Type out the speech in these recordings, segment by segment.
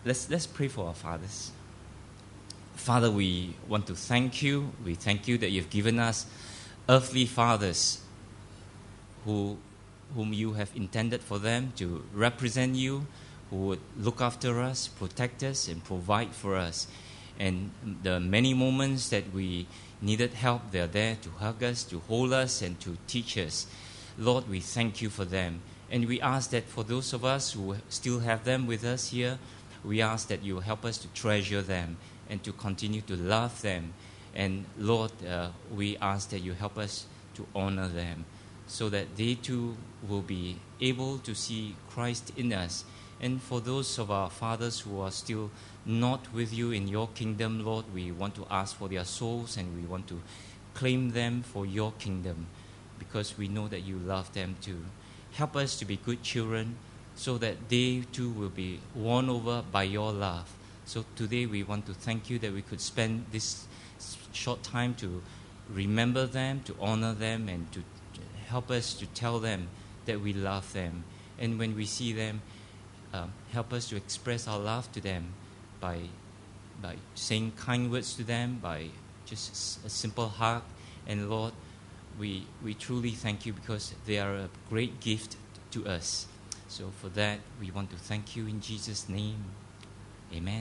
Let's pray for our fathers. Father, we want to thank you. We thank you that you've given us earthly fathers whom you have intended for them to represent you, who would look after us, protect us, and provide for us. And the many moments that we needed help, they're there to hug us, to hold us, and to teach us. Lord, we thank you for them. And we ask that for those of us who still have them with us here, we ask that you help us to treasure them and to continue to love them. And Lord, we ask that you help us to honor them so that they too will be able to see Christ in us. And for those of our fathers who are still not with you in your kingdom, Lord, we want to ask for their souls and we want to claim them for your kingdom because we know that you love them too. Help us to be good children so that they too will be won over by your love. So today we want to thank you that we could spend this short time to remember them, to honor them, and to help us to tell them that we love them. And when we see them, help us to express our love to them by saying kind words to them, by just a simple hug. And Lord, we truly thank you because they are a great gift to us. So for that, we want to thank you in Jesus' name. Amen.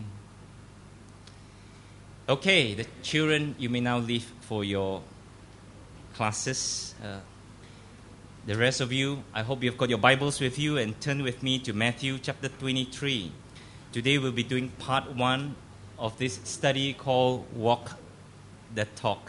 Okay, the children, you may now leave for your classes. The rest of you, I hope you've got your Bibles with you and turn with me to Matthew chapter 23. Today we'll be doing part 1 of this study called Walk the Talk.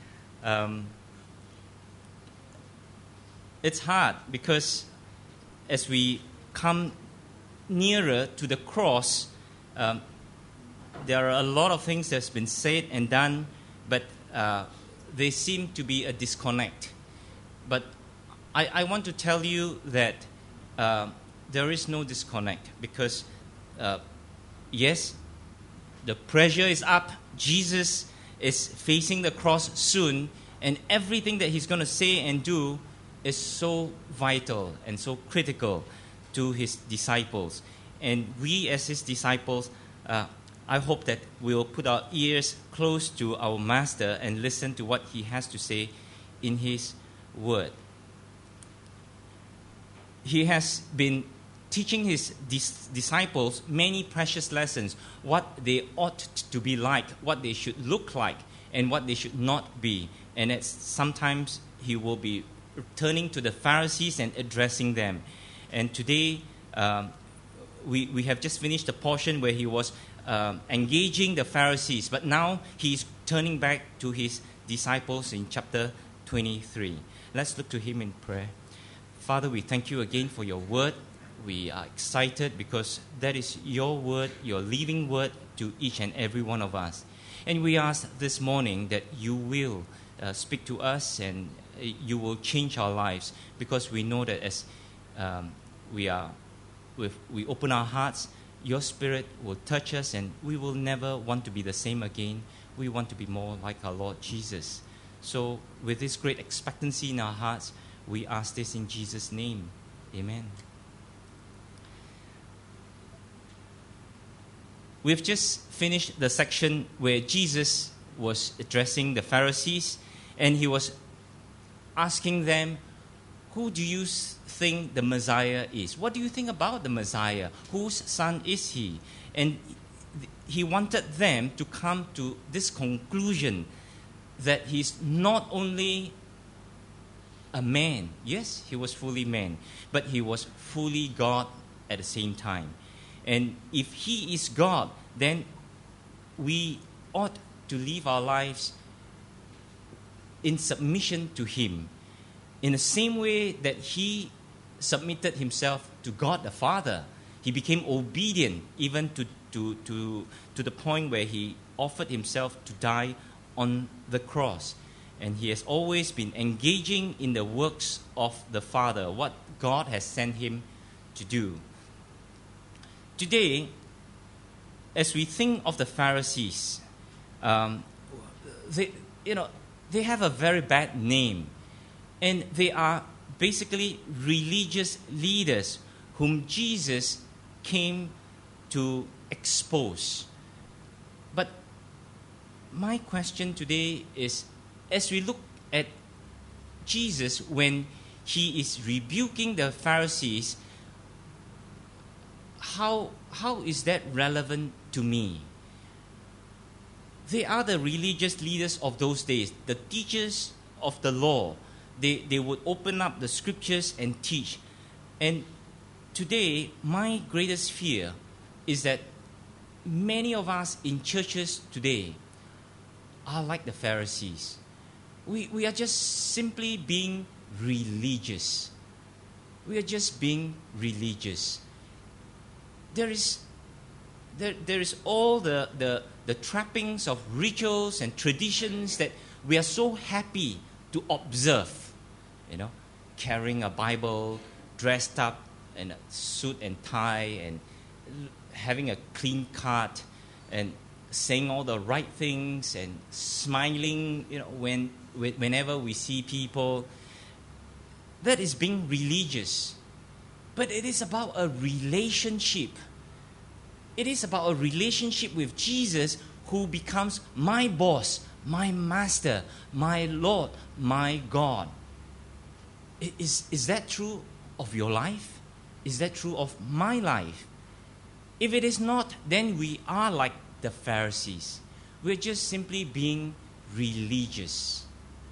It's hard because as we come nearer to the cross, there are a lot of things that's been said and done, but they seem to be a disconnect. But I want to tell you that there is no disconnect because, yes, the pressure is up. Jesus is facing the cross soon, and everything that he's going to say and do is so vital and so critical to his disciples. And we as his disciples, I hope that we'll put our ears close to our Master and listen to what he has to say in his word. He has been teaching his disciples many precious lessons, what they ought to be like, what they should look like, and what they should not be. And sometimes he will be turning to the Pharisees and addressing them. And today, we have just finished the portion where he was engaging the Pharisees, but now he's turning back to his disciples in chapter 23. Let's look to him in prayer. Father, we thank you again for your word. We are excited because that is your word, your living word to each and every one of us. And we ask this morning that you will speak to us and you will change our lives, because we know that as we open our hearts, your Spirit will touch us and we will never want to be the same again. We want to be more like our Lord Jesus. So with this great expectancy in our hearts, we ask this in Jesus' name. Amen. We've just finished the section where Jesus was addressing the Pharisees, and he was asking them, who do you think the Messiah is? What do you think about the Messiah? Whose son is he? And he wanted them to come to this conclusion that he's not only a man. Yes, he was fully man, but he was fully God at the same time. And if he is God, then we ought to live our lives in submission to him, in the same way that he submitted himself to God the Father. He became obedient even to the point where he offered himself to die on the cross. And he has always been engaging in the works of the Father, what God has sent him to do. Today, as we think of the Pharisees, they have a very bad name. And they are basically religious leaders whom Jesus came to expose. But my question today is, as we look at Jesus when he is rebuking the Pharisees, how is that relevant to me? They are the religious leaders of those days, the teachers of the law. They would open up the scriptures and teach. And today, my greatest fear is that many of us in churches today are like the Pharisees. We are just simply being religious. We are just being religious. There is all the trappings of rituals and traditions that we are so happy to observe. You know, carrying a Bible, dressed up in a suit and tie, and having a clean cut, and saying all the right things, and smiling, you know, whenever we see people. That is being religious. But it is about a relationship. It is about a relationship with Jesus, who becomes my boss, my master, my Lord, my God. Is that true of your life? Is that true of my life? If it is not, then we are like the Pharisees. We're just simply being religious.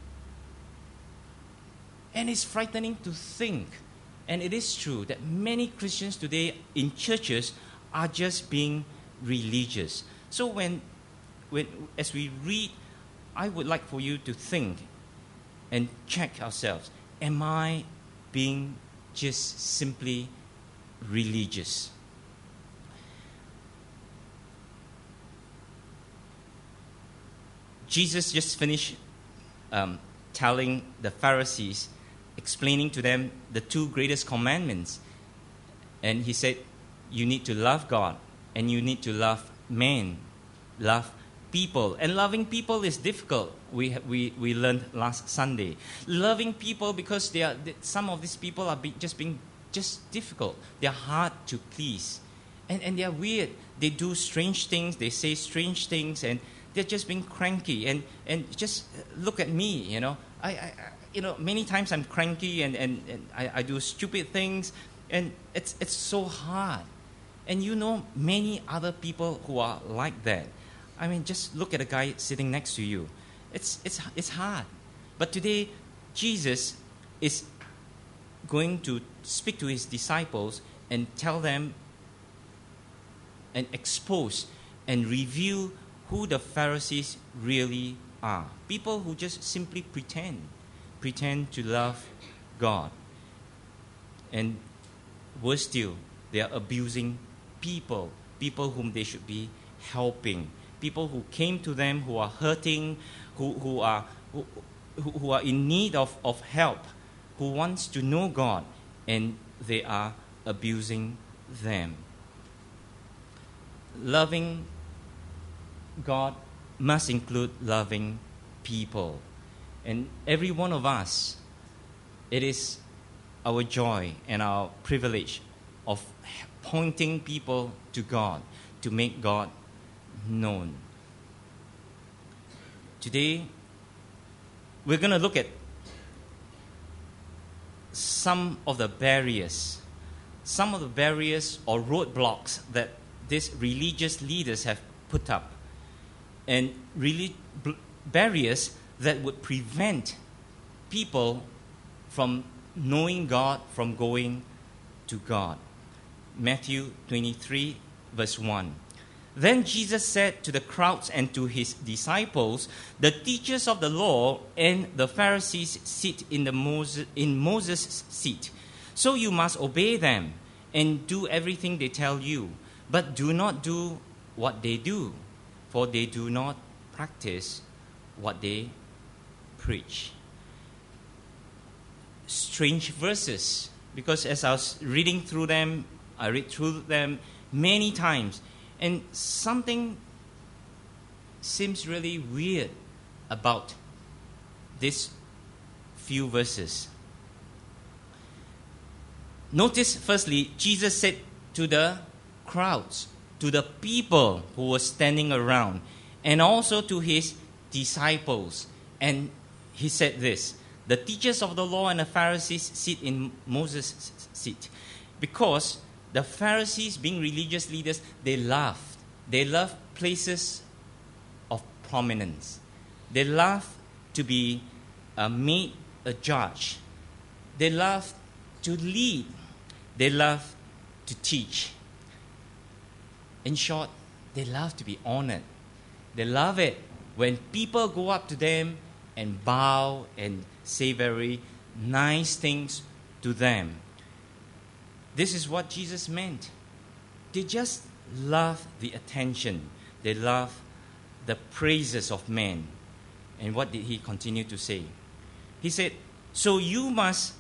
And it's frightening to think, and it is true, that many Christians today in churches are just being religious. So as we read, I would like for you to think and check ourselves. Am I being just simply religious? Jesus just finished telling the Pharisees, explaining to them the two greatest commandments. And he said, you need to love God, and you need to love men, love people. And loving people is difficult. We learned last Sunday. Loving people, because some of these people are being difficult. They're hard to please. And they're weird. They do strange things. They say strange things. And they're just being cranky. And just look at me, you know. I many times I'm cranky and I do stupid things. And it's so hard. And you know many other people who are like that. I mean, just look at a guy sitting next to you. It's hard. But today, Jesus is going to speak to his disciples and tell them and expose and reveal who the Pharisees really are. People who just simply pretend to love God. And worse still, they are abusing people whom they should be helping. People who came to them, who are hurting, who are in need of help, who wants to know God, and they are abusing them. Loving God must include loving people. And every one of us, it is our joy and our privilege of pointing people to God, to make God known. Today, we're going to look at some of the barriers or roadblocks that these religious leaders have put up, and really barriers that would prevent people from knowing God, from going to God. Matthew 23, verse 1. Then Jesus said to the crowds and to his disciples, the teachers of the law and the Pharisees sit in Moses' seat. So you must obey them and do everything they tell you. But do not do what they do, for they do not practice what they preach. Strange verses, because as I was reading through them, I read through them many times, and something seems really weird about these few verses. Notice, firstly, Jesus said to the crowds, to the people who were standing around and also to his disciples. And he said this: the teachers of the law and the Pharisees sit in Moses' seat. Because the Pharisees, being religious leaders, they loved places of prominence. They loved to be made a judge. They loved to lead. They loved to teach. In short, they love to be honored. They love it when people go up to them and bow and say very nice things to them. This is what Jesus meant. They just love the attention. They love the praises of men. And what did he continue to say? He said, so you must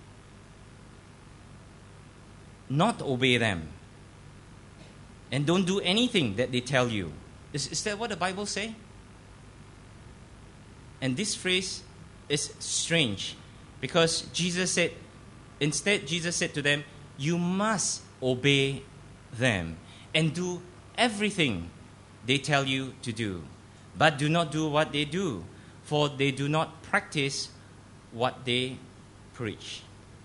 not obey them. And don't do anything that they tell you. Is that what the Bible says? And this phrase is strange because Jesus said to them, you must obey them and do everything they tell you to do. But do not do what they do, for they do not practice what they preach.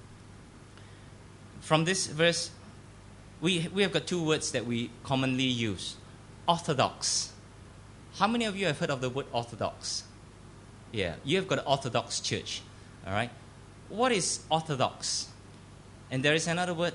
From this verse, we have got two words that we commonly use. Orthodox. How many of you have heard of the word orthodox? Yeah, you have got an Orthodox church. All right? What is orthodox? And there is another word.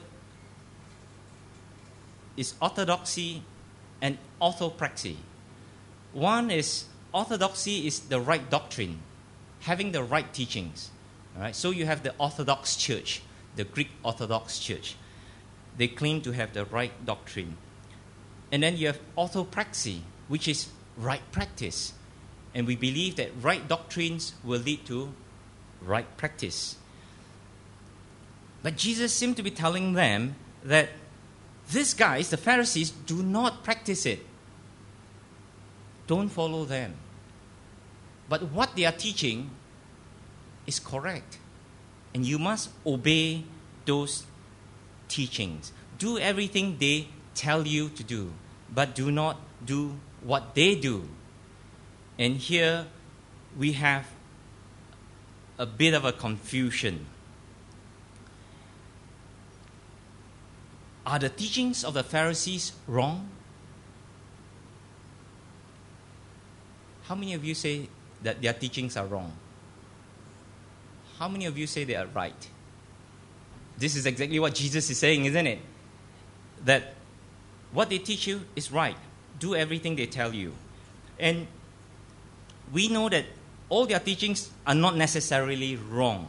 It's orthodoxy and orthopraxy. One is, orthodoxy is the right doctrine, having the right teachings. All right? So you have the Orthodox Church, the Greek Orthodox Church. They claim to have the right doctrine. And then you have orthopraxy, which is right practice. And we believe that right doctrines will lead to right practice. But Jesus seemed to be telling them that these guys, the Pharisees, do not practice it. Don't follow them. But what they are teaching is correct. And you must obey those teachings. Do everything they tell you to do, but do not do what they do. And here we have a bit of a confusion. Are the teachings of the Pharisees wrong? How many of you say that their teachings are wrong? How many of you say they are right? This is exactly what Jesus is saying, isn't it? That what they teach you is right. Do everything they tell you. And we know that all their teachings are not necessarily wrong.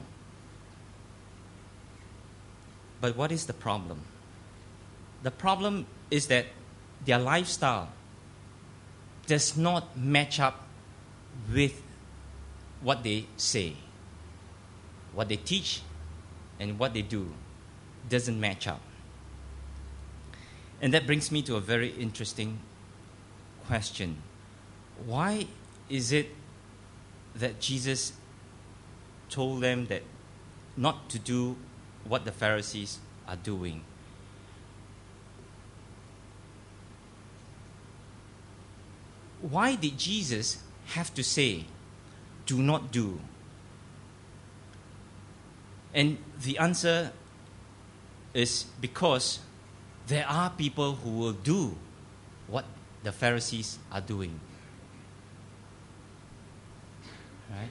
But what is the problem? The problem is that their lifestyle does not match up with what they say. What they teach and what they do doesn't match up. And that brings me to a very interesting question. Why is it that Jesus told them that not to do what the Pharisees are doing? Why did Jesus have to say, do not do? And the answer is because there are people who will do what the Pharisees are doing. Right?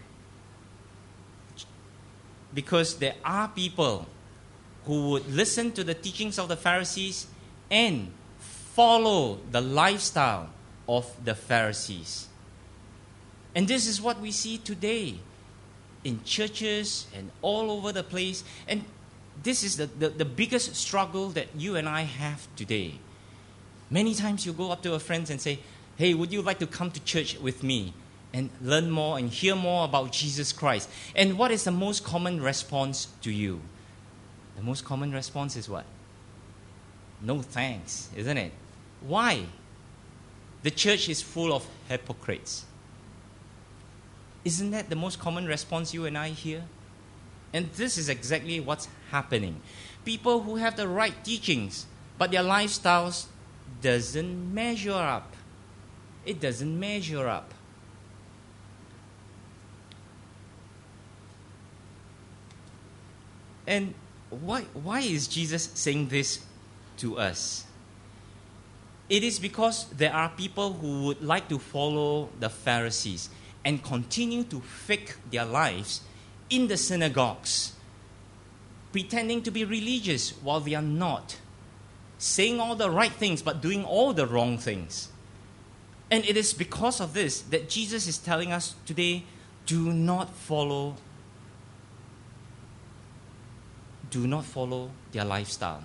Because there are people who would listen to the teachings of the Pharisees and follow the lifestyle of the Pharisees. And this is what we see today in churches and all over the place. And this is the biggest struggle that you and I have today. Many times you go up to a friend and say, hey, would you like to come to church with me and learn more and hear more about Jesus Christ? And what is the most common response to you? The most common response is what? No thanks, isn't it? Why? The church is full of hypocrites. Isn't that the most common response you and I hear? And this is exactly what's happening. People who have the right teachings, but their lifestyles doesn't measure up. It doesn't measure up. And why is Jesus saying this to us? It is because there are people who would like to follow the Pharisees and continue to fake their lives in the synagogues, pretending to be religious while they are not, saying all the right things but doing all the wrong things. And it is because of this that Jesus is telling us today, do not follow their lifestyle.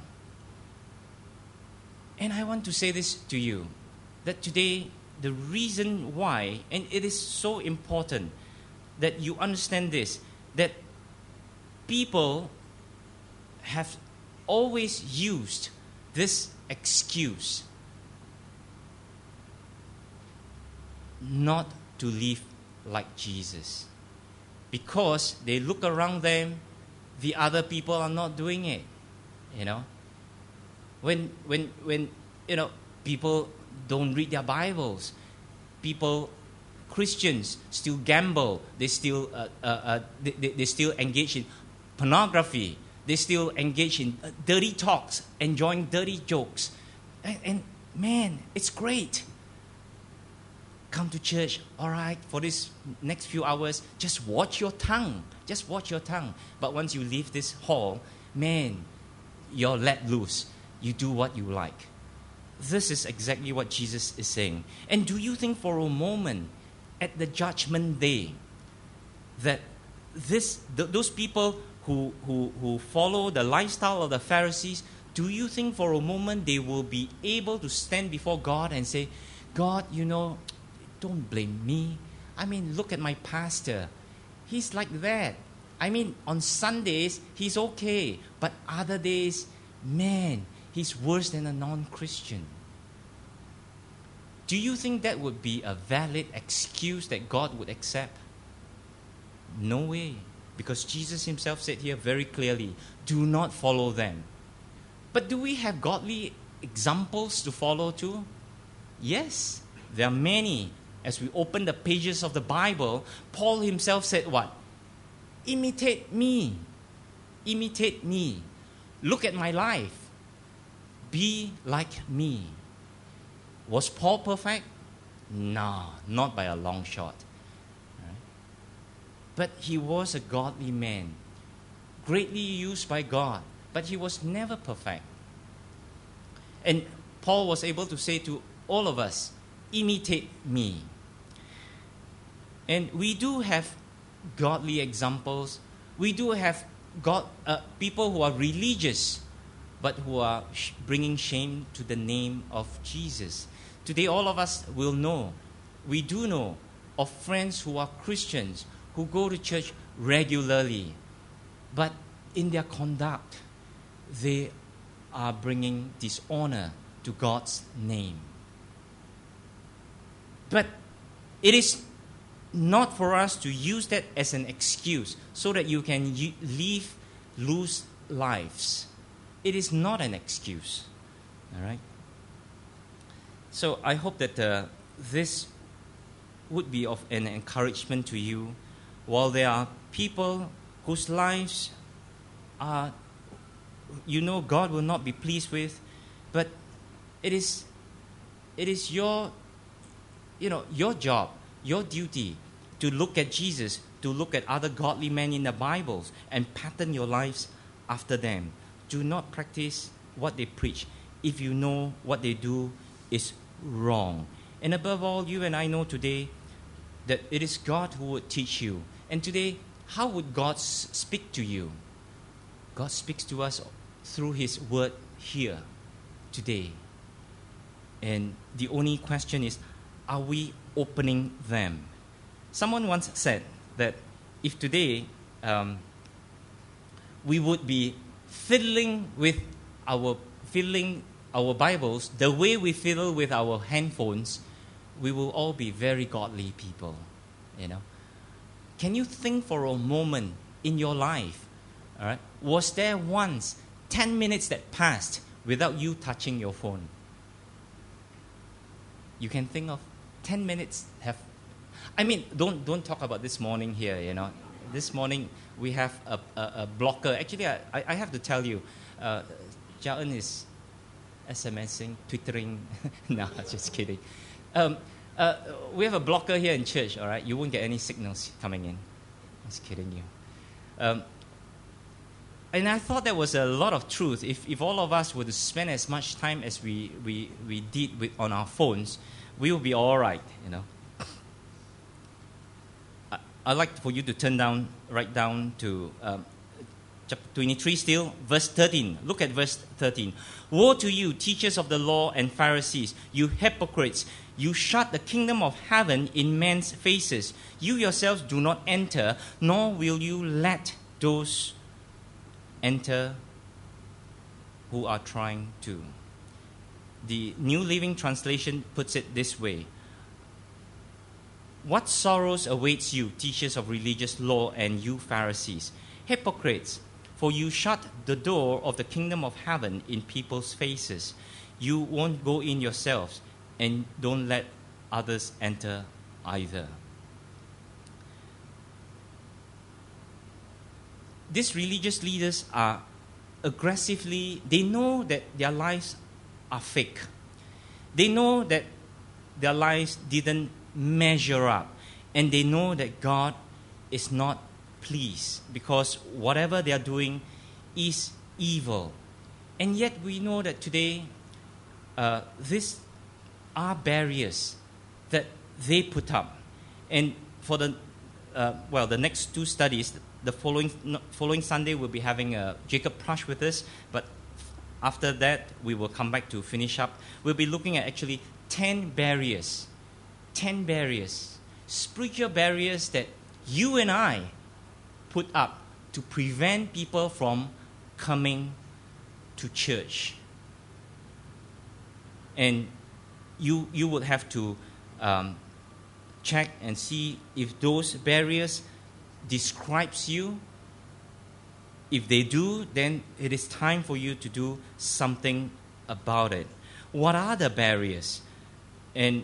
And I want to say this to you, that today, the reason why, and it is so important that you understand this, that people have always used this excuse not to live like Jesus. Because they look around them, the other people are not doing it, you know. When you know, people don't read their Bibles, Christians still gamble, they still engage in pornography, they engage in dirty talks, enjoying dirty jokes, and man, it's great. Come to church, all right, for this next few hours, just watch your tongue. Just watch your tongue. But once you leave this hall, man, you're let loose. You do what you like. This is exactly what Jesus is saying. And do you think for a moment, at the judgment day, that those people who follow the lifestyle of the Pharisees, do you think for a moment they will be able to stand before God and say, God, you know, don't blame me. I mean, look at my pastor. He's like that. I mean, on Sundays, he's okay. But other days, man, he's worse than a non-Christian. Do you think that would be a valid excuse that God would accept? No way. Because Jesus himself said here very clearly, do not follow them. But do we have godly examples to follow too? Yes, there are many. As we open the pages of the Bible, Paul himself said what? Imitate me. Imitate me. Look at my life. Be like me. Was Paul perfect? No, not by a long shot. Right? But he was a godly man, greatly used by God, but he was never perfect. And Paul was able to say to all of us, imitate me. And we do have godly examples. We do have people who are religious, but who are bringing shame to the name of Jesus. Today, all of us will know, we do know of friends who are Christians, who go to church regularly, but in their conduct, they are bringing dishonor to God's name. But it is not for us to use that as an excuse so that you can lose lives. It is not an excuse. All right? So I hope that this would be of an encouragement to you. While there are people whose lives are, you know, God will not be pleased with, but it is your job, your duty to look at Jesus, to look at other godly men in the Bibles and pattern your lives after them. Do not practice what they preach if you know what they do is wrong. And above all, you and I know today that it is God who would teach you. And today, how would God speak to you? God speaks to us through His word here, today. And the only question is, are we opening them? Someone once said that if today we would be filling our Bibles the way we fiddle with our handphones, we will all be very godly people. You know, can you think for a moment in your life? All right, was there once 10 minutes that passed without you touching your phone? You can think of 10 minutes I mean, don't talk about this morning here, you know. This morning we have a blocker. Actually, I have to tell you, Jia En is SMSing, Twittering. No, just kidding. We have a blocker here in church, all right? You won't get any signals coming in. Just kidding you. And I thought there was a lot of truth. If all of us were to spend as much time as we did on our phones, we will be all right, you know. I'd like for you to right down to chapter 23 still, verse 13. Look at verse 13. Woe to you, teachers of the law and Pharisees, you hypocrites! You shut the kingdom of heaven in men's faces. You yourselves do not enter, nor will you let those enter who are trying to. The New Living Translation puts it this way. What sorrows awaits you, teachers of religious law, and you Pharisees, hypocrites, for you shut the door of the kingdom of heaven in people's faces. You won't go in yourselves, and don't let others enter either. These religious leaders are aggressively, they know that their lives are fake. They know that their lives didn't measure up. And they know that God is not pleased because whatever they are doing is evil. And yet we know that today these are barriers that they put up. And for the next two studies, the following Sunday we'll be having Jacob Prush with us, but after that we will come back to finish up. We'll be looking at actually 10 barriers, spiritual barriers that you and I put up to prevent people from coming to church. And you would have to check and see if those barriers describes you. If they do, then it is time for you to do something about it. What are the barriers? And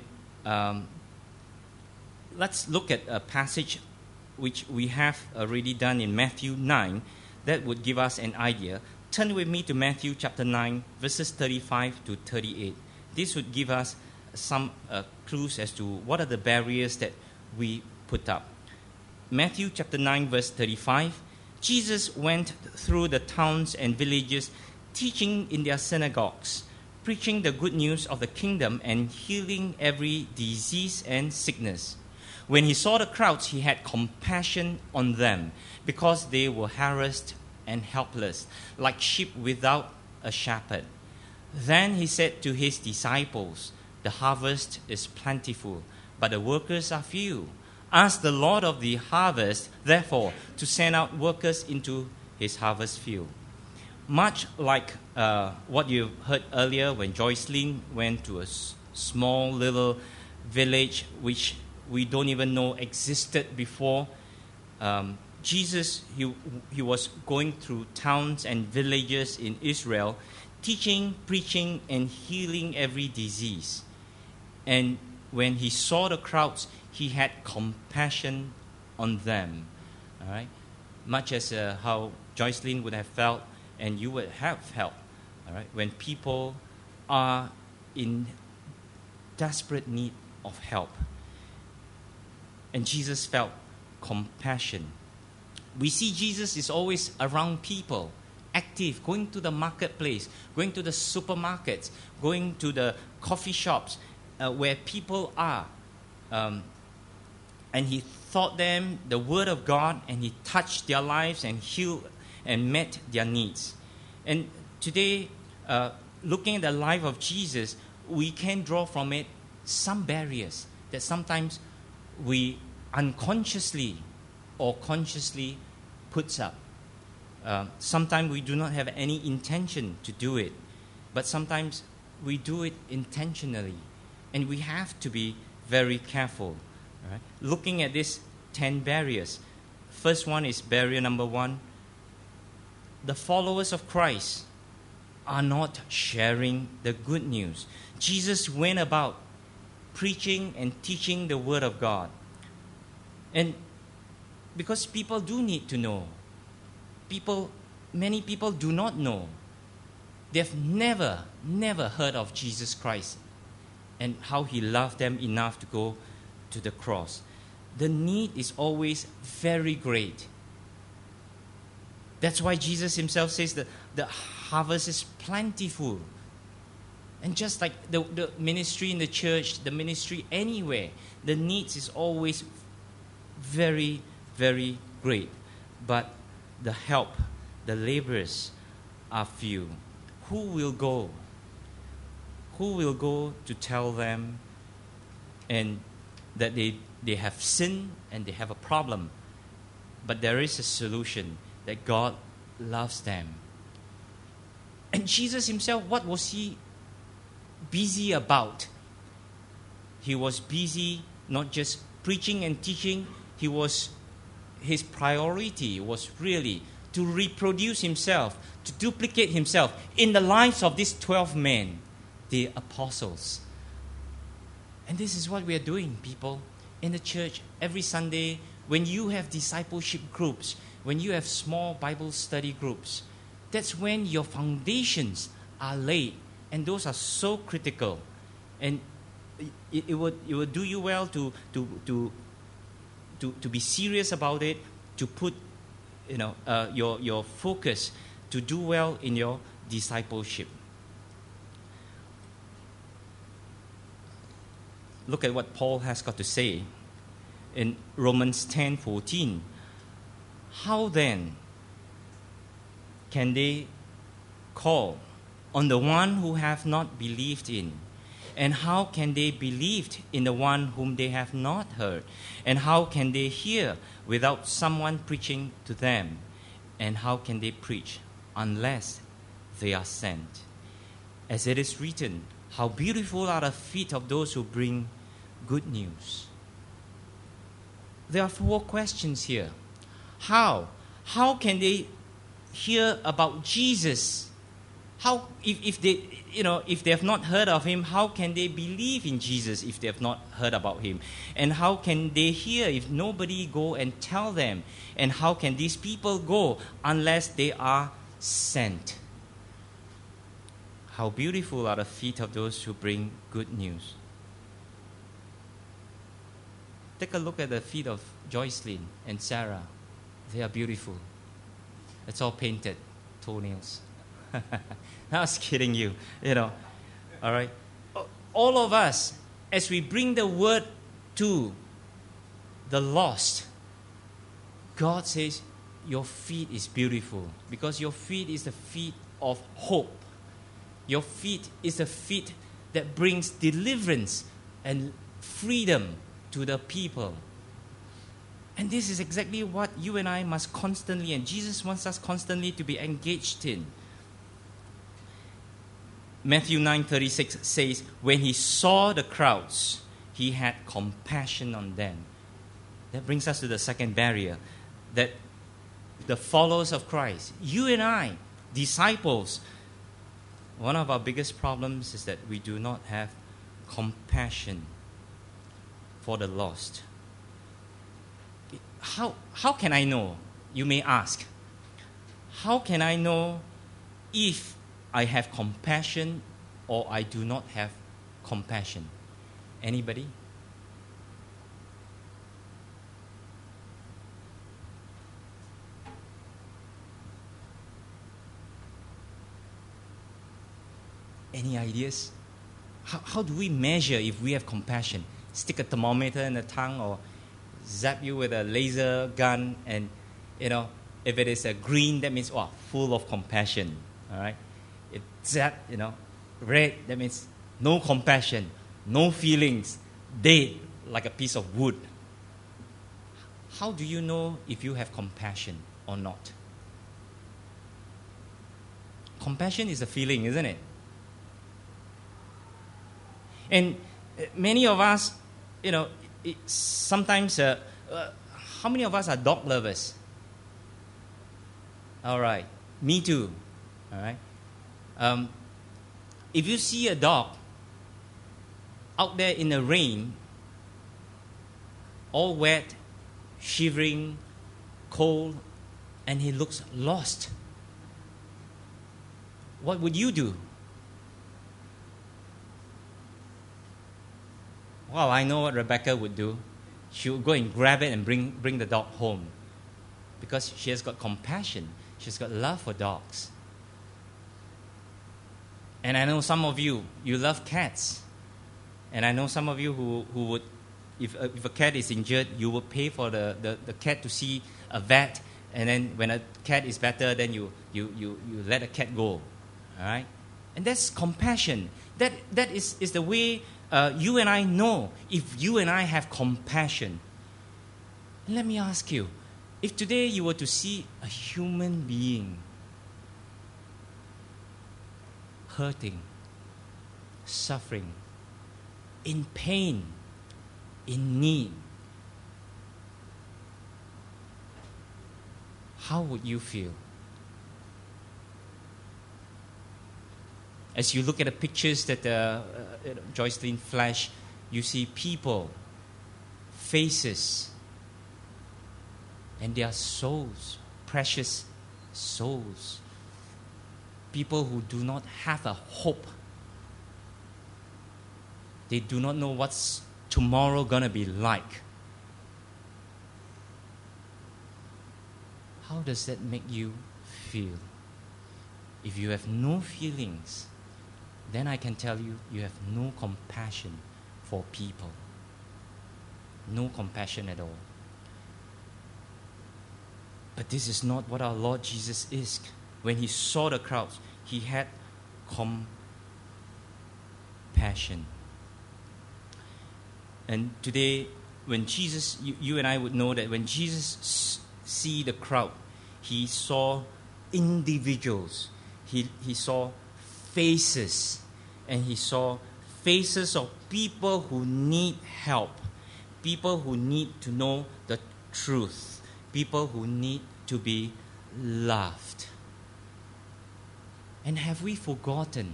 let's look at a passage which we have already done in Matthew 9 that would give us an idea. Turn with me to Matthew chapter 9, verses 35 to 38. This would give us some clues as to what are the barriers that we put up. Matthew chapter 9, verse 35. Jesus went through the towns and villages, teaching in their synagogues, preaching the good news of the kingdom and healing every disease and sickness. When he saw the crowds, he had compassion on them because they were harassed and helpless, like sheep without a shepherd. Then he said to his disciples, "The harvest is plentiful, but the workers are few. Ask the Lord of the harvest, therefore, to send out workers into his harvest field." Much like what you heard earlier when Joycelyn went to a small little village which we don't even know existed before, Jesus, he was going through towns and villages in Israel, teaching, preaching, and healing every disease. And when he saw the crowds, he had compassion on them. All right, much as how Joycelyn would have felt, and you would have felt. All right, when people are in desperate need of help, and Jesus felt compassion. We see Jesus is always around people, active, going to the marketplace, going to the supermarkets, going to the coffee shops where people are. And he taught them the word of God, and he touched their lives and healed and met their needs. And today, looking at the life of Jesus, we can draw from it some barriers that sometimes we unconsciously or consciously puts up. Sometimes we do not have any intention to do it, but sometimes we do it intentionally, and we have to be very careful. Right? Looking at these 10 barriers. First one is barrier number 1. The followers of Christ are not sharing the good news. Jesus went about preaching and teaching the Word of God. And because people do need to know. Many people do not know. They've never heard of Jesus Christ and how He loved them enough to go to the cross. The need is always very great. That's why Jesus Himself says that the harvest is plentiful. And just like the ministry in the church, the ministry anywhere, the needs is always very, very great. But the help, the laborers are few. Who will go? Who will go to tell them and that they have sinned and they have a problem? But there is a solution, that God loves them. And Jesus Himself, what was He busy about? He was busy not just preaching and teaching. His priority was really to reproduce Himself, to duplicate Himself in the lives of these 12 men, the apostles. And this is what we are doing, people, in the church every Sunday. When you have discipleship groups, when you have small Bible study groups, that's when your foundations are laid. And those are so critical. And it would do you well to be serious about it, to put your focus, to do well in your discipleship. Look at what Paul has got to say in Romans 10:14. How then can they call on the one who have not believed in? And how can they believe in the one whom they have not heard? And how can they hear without someone preaching to them? And how can they preach unless they are sent? As it is written, how beautiful are the feet of those who bring good news. There are 4 questions here. How? How can they hear about Jesus? How, if they have not heard of Him, how can they believe in Jesus if they have not heard about Him? And how can they hear if nobody go and tell them? And how can these people go unless they are sent? How beautiful are the feet of those who bring good news. Take a look at the feet of Joycelyn and Sarah. They are beautiful. It's all painted toenails. I was kidding you, All right. All of us, as we bring the word to the lost, God says, your feet is beautiful because your feet is the feet of hope. Your feet is the feet that brings deliverance and freedom to the people. And this is exactly what you and I must constantly, and Jesus wants us constantly to be engaged in. Matthew 9:36 says, when He saw the crowds, He had compassion on them. That brings us to the second barrier, that the followers of Christ, you and I, disciples, one of our biggest problems is that we do not have compassion for the lost. How can I know? You may ask. How can I know if I have compassion or I do not have compassion? Anybody? Any ideas? How do we measure if we have compassion? Stick a thermometer in the tongue or zap you with a laser gun, and if it is a green, that means full of compassion. All right. If zap, red, that means no compassion, no feelings, dead like a piece of wood. How do you know if you have compassion or not? Compassion is a feeling, isn't it? And many of us, sometimes, how many of us are dog lovers? All right, me too. All right. If you see a dog, out there in the rain, all wet, shivering, cold, and he looks lost. What would you do? Well, I know what Rebecca would do. She would go and grab it and bring the dog home, because she has got compassion. She's got love for dogs. And I know some of you love cats. And I know some of you who would, if a cat is injured, you would pay for the cat to see a vet. And then when a cat is better, then you let a cat go. All right? And that's compassion. That is the way you and I know if you and I have compassion. And let me ask you, if today you were to see a human being hurting, suffering, in pain, in need, how would you feel? As you look at the pictures that Joycelyn flashed, you see people, faces, and their souls, precious souls. People who do not have a hope. They do not know what's tomorrow going to be like. How does that make you feel? If you have no feelings, then I can tell you, you have no compassion for people. No compassion at all. But this is not what our Lord Jesus is. When he saw the crowds, he had compassion. And today, when Jesus, you and I would know that when Jesus see the crowd, he saw individuals. He saw faces. And he saw faces of people who need help. People who need to know the truth. People who need to be loved. And have we forgotten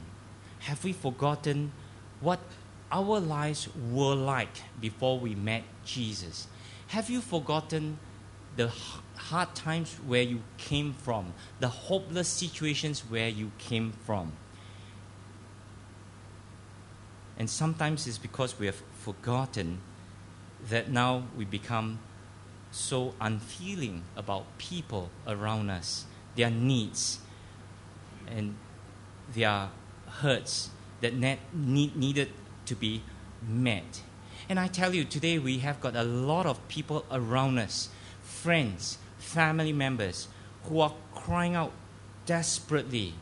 what our lives were like before we met Jesus? Have you forgotten the hard times where you came from, the hopeless situations where you came from? And sometimes it's because we have forgotten that now we become so unfeeling about people around us, their needs and their hurts that needed to be met. And I tell you, today we have got a lot of people around us, friends, family members, who are crying out desperately,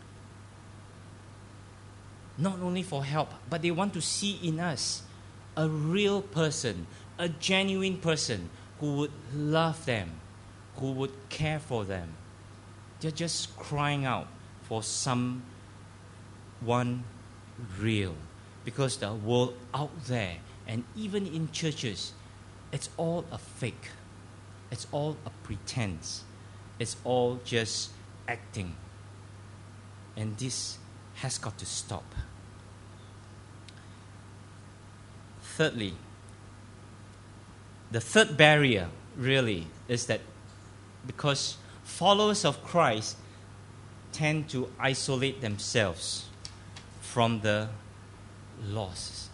not only for help, but they want to see in us a real person, a genuine person who would love them, who would care for them. They're just crying out for someone real. Because the world out there, and even in churches, it's all a fake. It's all a pretense. It's all just acting. And this has got to stop. Thirdly, the third barrier really is that because followers of Christ tend to isolate themselves from the lost.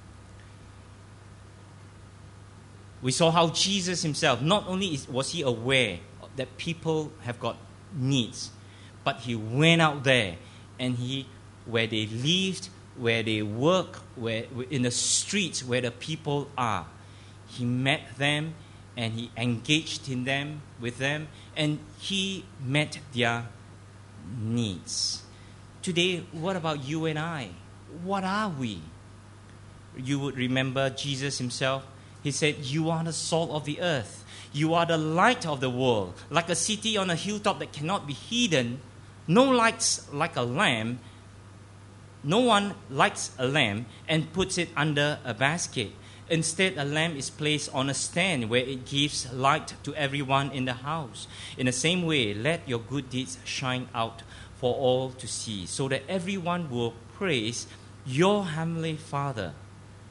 We saw how Jesus himself, not only was he aware that people have got needs, but he went out there and where they lived, where they work, where in the streets where the people are, he met them and he engaged with them, and he met their needs. Today, what about you and I? What are we? You would remember Jesus himself. He said, "You are the salt of the earth. You are the light of the world. Like a city on a hilltop that cannot be hidden. No lights like a lamp. No one lights a lamp and puts it under a basket. Instead, a lamp is placed on a stand where it gives light to everyone in the house. In the same way, let your good deeds shine out for all to see, so that everyone will praise your heavenly Father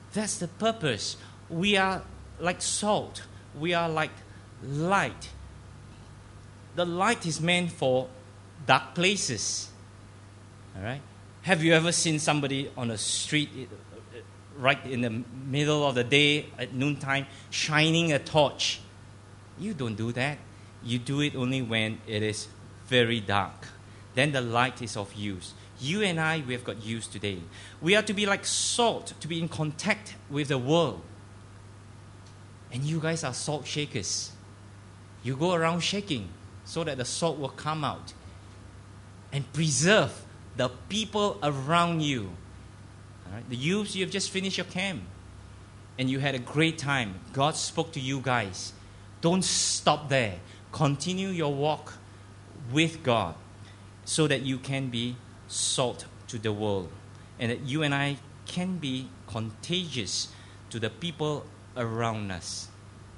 That's the purpose. We are like salt. We are like light. The light is meant for dark places. All right? Have you ever seen somebody on the street right in the middle of the day at noontime shining a torch? You don't do that. You do it only when it is very dark. Then the light is of use. You and I, we have got use today. We are to be like salt, to be in contact with the world. And you guys are salt shakers. You go around shaking so that the salt will come out and preserve the people around you. All right? The youths, you have just finished your camp and you had a great time. God spoke to you guys. Don't stop there. Continue your walk with God so that you can be salt to the world and that you and I can be contagious to the people around us.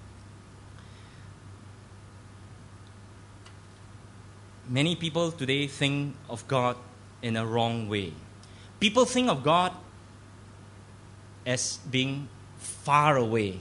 Many people today think of God in a wrong way. People think of God as being far away,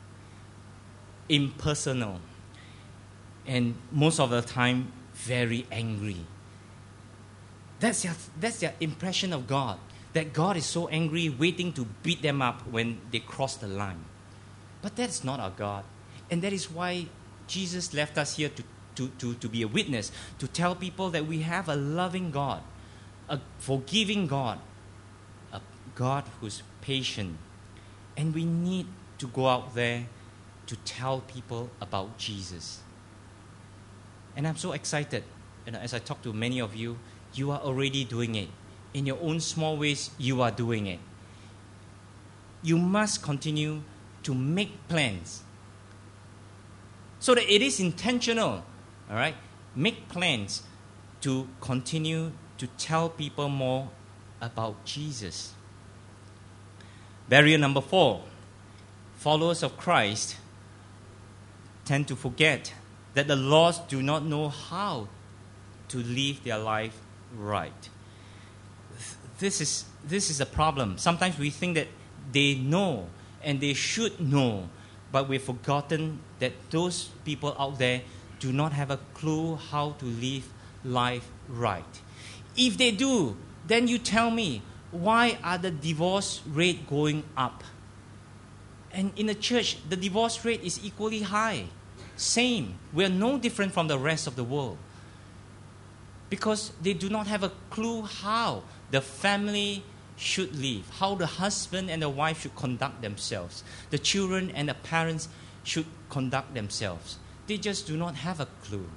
impersonal, and most of the time very angry. That's their impression of God, that God is so angry, waiting to beat them up when they cross the line. But that's not our God. And that is why Jesus left us here to be a witness, to tell people that we have a loving God, a forgiving God, a God who's patient. And we need to go out there to tell people about Jesus. And I'm so excited. And as I talk to many of you, you are already doing it. In your own small ways, you are doing it. You must continue to make plans so that it is intentional. All right? Make plans to continue to tell people more about Jesus. Barrier number 4. Followers of Christ tend to forget that the lost do not know how to live their life right. This is a problem. Sometimes we think that they know and they should know, but we've forgotten that those people out there do not have a clue how to live life right. If they do, then you tell me, why are the divorce rate going up? And in the church, the divorce rate is equally high. Same. We're no different from the rest of the world. Because they do not have a clue how the family should live, how the husband and the wife should conduct themselves, the children and the parents should conduct themselves. They just do not have a clue.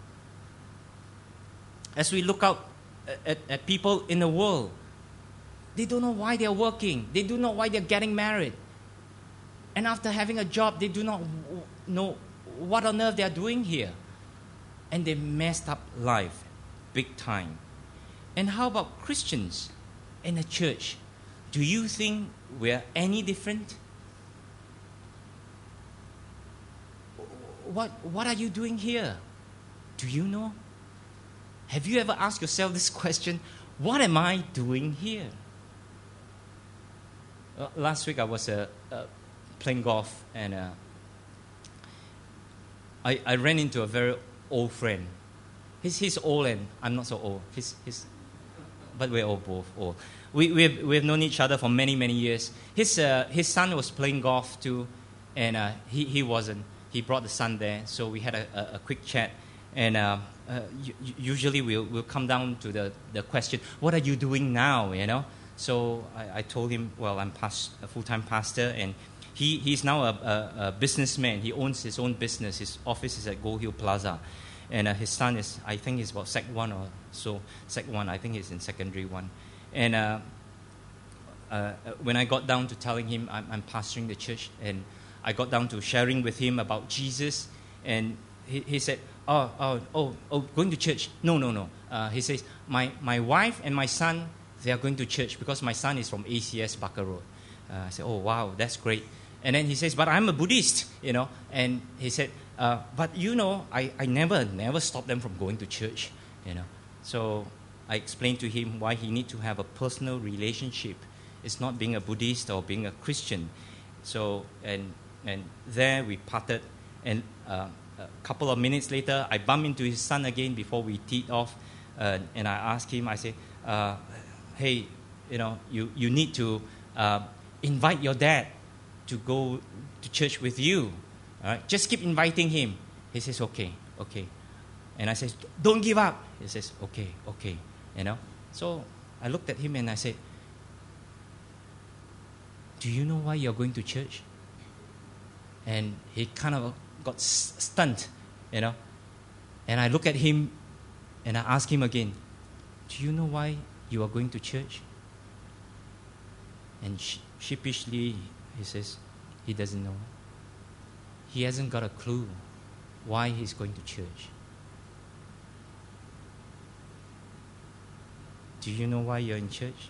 As we look out at people in the world, they don't know why they're working. They don't know why they're getting married. And after having a job, they do not know what on earth they're doing here. And they messed up life big time. And how about Christians in the church? Do you think we're any different? What are you doing here? Do you know? Have you ever asked yourself this question? What am I doing here? Last week I was playing golf and I ran into a very old friend. He's old and I'm not so old. But we're all both old. We have known each other for many, many years. His son was playing golf too, and he wasn't. He brought the son there, so we had a quick chat. And usually we'll come down to the question, what are you doing now, you know? So I told him, well, I'm a full-time pastor, and he's now a businessman. He owns his own business. His office is at Gold Hill Plaza. And his son is, I think he's about Sec 1 or so. Sec 1, I think he's in secondary 1. And when I got down to telling him I'm pastoring the church, and I got down to sharing with him about Jesus, and he said, oh, going to church? No. He says, my wife and my son, they are going to church because my son is from ACS Barker Road. I said, oh, wow, that's great. And then he says, but I'm a Buddhist, you know. And he said, but you know, I never stopped them from going to church, you know. So I explained to him why he needs to have a personal relationship. It's not being a Buddhist or being a Christian. So, and there we parted. And a couple of minutes later, I bumped into his son again before we teed off. And I asked him, I said, hey, you need to invite your dad to go to church with you. All right? Just keep inviting him. He says, okay. And I said, don't give up. He says, okay. So I looked at him and I said, do you know why you're going to church? And he kind of got stunned, And I looked at him and I asked him again, do you know why you are going to church? And sheepishly, he says, he doesn't know. He hasn't got a clue why he's going to church. Do you know why you're in church?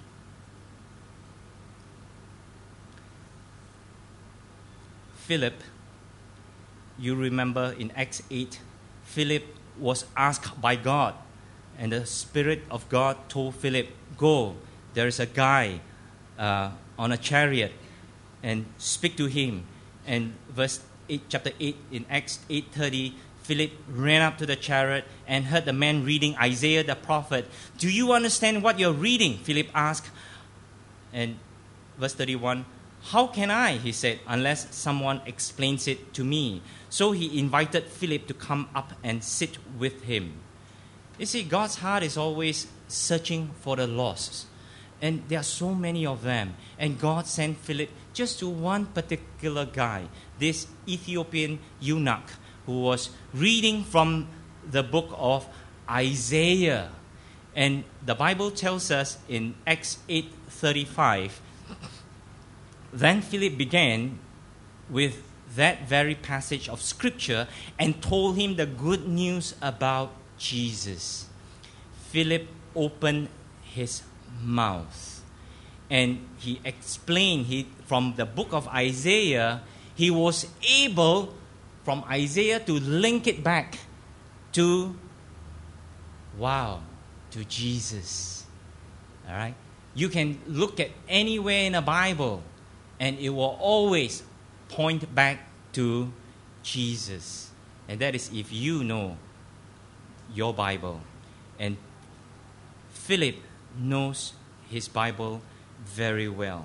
Philip, you remember in Acts 8, Philip was asked by God, and the Spirit of God told Philip, go, there is a guy on a chariot, and speak to him. And chapter 8 in Acts 8:30, Philip ran up to the chariot and heard the man reading Isaiah the prophet. Do you understand what you're reading? Philip asked. And verse 31, how can I, he said, unless someone explains it to me? So he invited Philip to come up and sit with him. You see, God's heart is always searching for the lost. And there are so many of them. And God sent Philip just to one particular guy, this Ethiopian eunuch, who was reading from the book of Isaiah. And the Bible tells us in Acts 8:35, then Philip began with that very passage of Scripture and told him the good news about Jesus. Philip opened his mouth and he explained from the book of Isaiah. He was able from Isaiah to link it back to Jesus. All right? You can look at anywhere in the Bible and it will always point back to Jesus. And that is if you know your Bible. And Philip knows his Bible very well.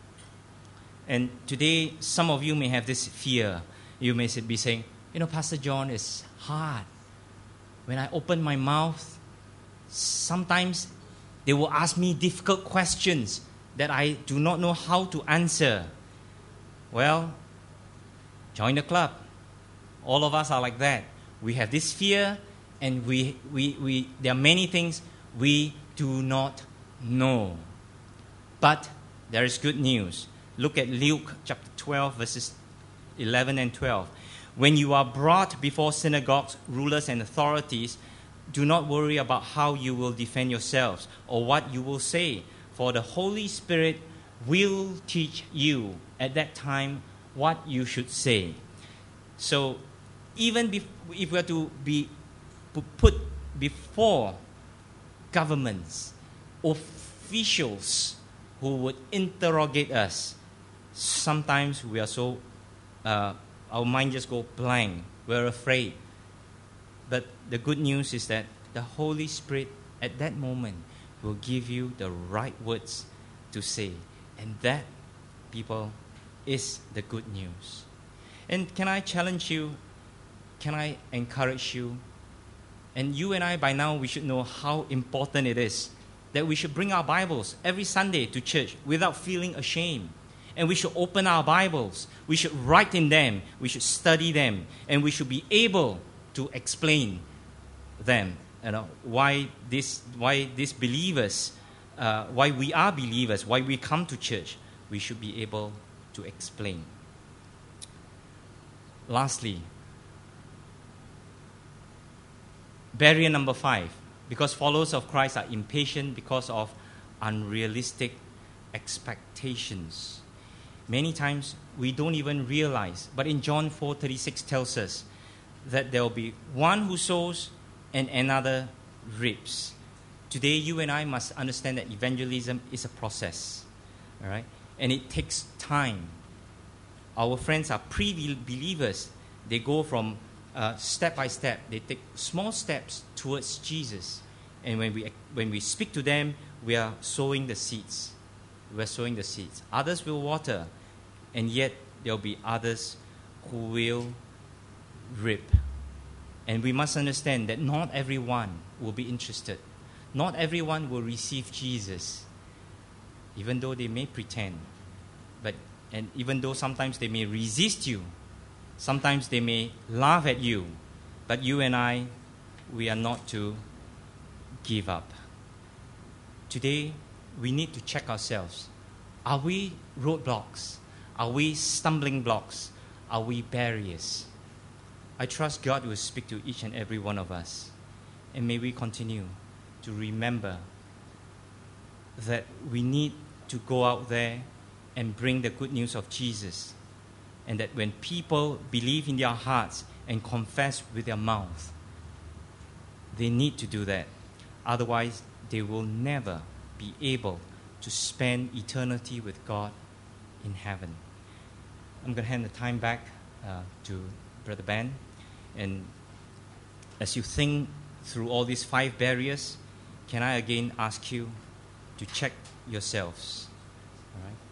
And today, some of you may have this fear. You may be saying, Pastor John, it's hard. When I open my mouth, sometimes they will ask me difficult questions that I do not know how to answer. Well, join the club. All of us are like that. We have this fear, and there are many things we do not know. But there is good news. Look at Luke chapter 12, verses 11 and 12. When you are brought before synagogues, rulers, and authorities, do not worry about how you will defend yourselves or what you will say, for the Holy Spirit will teach you at that time what you should say. So, even if we are to be put before governments, officials who would interrogate us, sometimes we are so, our mind just go blank. We're afraid. But the good news is that the Holy Spirit at that moment will give you the right words to say. And that, people, is the good news. And can I challenge you? Can I encourage you? And you and I, by now, we should know how important it is that we should bring our Bibles every Sunday to church without feeling ashamed. And we should open our Bibles. We should write in them. We should study them. And we should be able to explain them. Why these believers, why we are believers, why we come to church. We should be able to explain. Lastly, barrier number 5. Because followers of Christ are impatient because of unrealistic expectations. Many times we don't even realize. But in John 4:36 tells us that there will be one who sows and another reaps. Today, you and I must understand that evangelism is a process. All right? And it takes time. Our friends are pre-believers. They go from step by step. They take small steps towards Jesus. And when we speak to them, we are sowing the seeds. We are sowing the seeds. Others will water, and yet there will be others who will reap. And we must understand that not everyone will be interested. Not everyone will receive Jesus, even though they may pretend. And even though sometimes they may resist you, sometimes they may laugh at you, but you and I, we are not to give up. Today, we need to check ourselves. Are we roadblocks? Are we stumbling blocks? Are we barriers? I trust God will speak to each and every one of us. And may we continue to remember that we need to go out there and bring the good news of Jesus. And that when people believe in their hearts and confess with their mouth, they need to do that. Otherwise, they will never be able to spend eternity with God in heaven. I'm going to hand the time back to Brother Ben. And as you think through all these 5 barriers, can I again ask you to check yourselves? All right?